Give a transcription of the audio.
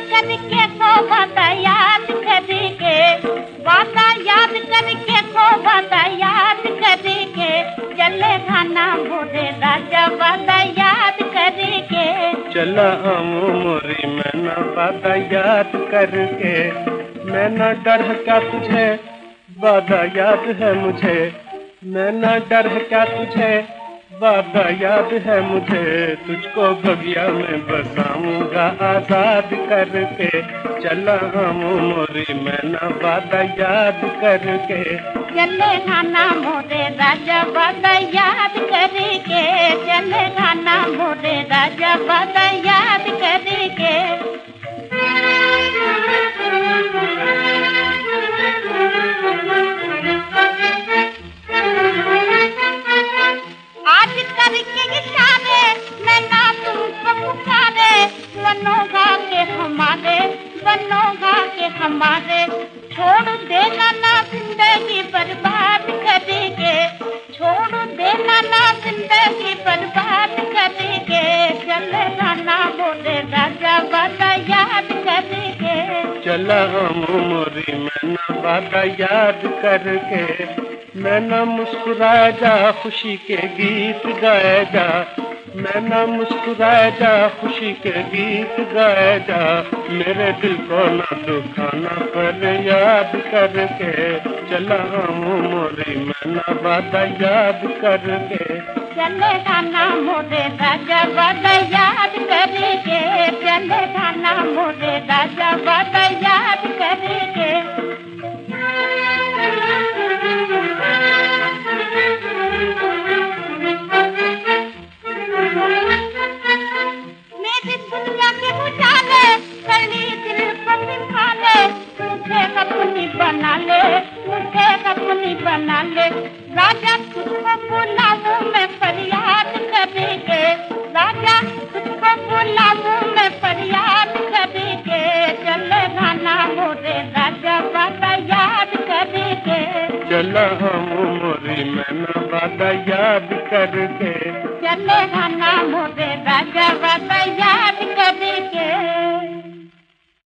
करके को वादा याद करके, वादा याद करके को वादा याद करके, चले खाना मोरे राजा वादा याद करके। चला आऊं मोरी मैना वादा याद करके, मैं न डर है क्या तुझे वादा याद है मुझे, मैं न डर है क्या तुझे वादा याद है मुझे, तुझको बगिया में बसाऊंगा आजाद करके। चला आऊं मोरी मैना वादा याद करके, चले खाना मोरे राजा वादा याद करके, चले खाना मोरे राजा वादा याद करके। आज करके इशारे मैं ना तुमको पुकारे, बनोगा के हमारे, बनोगा के हमारे, छोड़ देना ना जिंदगी बर्बाद करेंगे, छोड़ देना ना जिंदगी बर्बाद करेंगे, चले गाना मोरे राजा वादा याद करेंगे। चला आऊं मोरी मैना वादा याद करके, मैं न मुस्कुराए जा खुशी के गीत गाए जा, मैं न मुस्कुराए जा खुशी के गीत गाए जा, मेरे दिल को न दुखाना पर याद करके। चला आऊं मोरी मैना वादा याद करके, चले गाना मोरे राजा वादा याद करके, चले गाना मोरे राजा वादा याद करके। मेरी दुनिया के उजाले कली दिल को निभाले, मुझे अपनी बना ले, मुझे अपनी बना ले, राजा तुझको बुलाऊं मैं फरियाद करके, राजा तुझको बुलाऊं मैं फरियाद करके, चले गाना मोरे राजा वादा याद करके। चला आऊं मोरी मैना वादा याद करके, चले गाना मोरे राजा वादा याद करके।